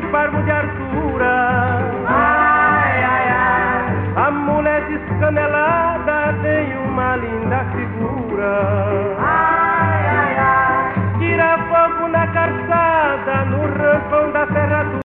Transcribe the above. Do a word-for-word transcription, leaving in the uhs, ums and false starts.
de Parmo de Artura. Ai, ai, ai. A mulher descanelada tem uma linda figura.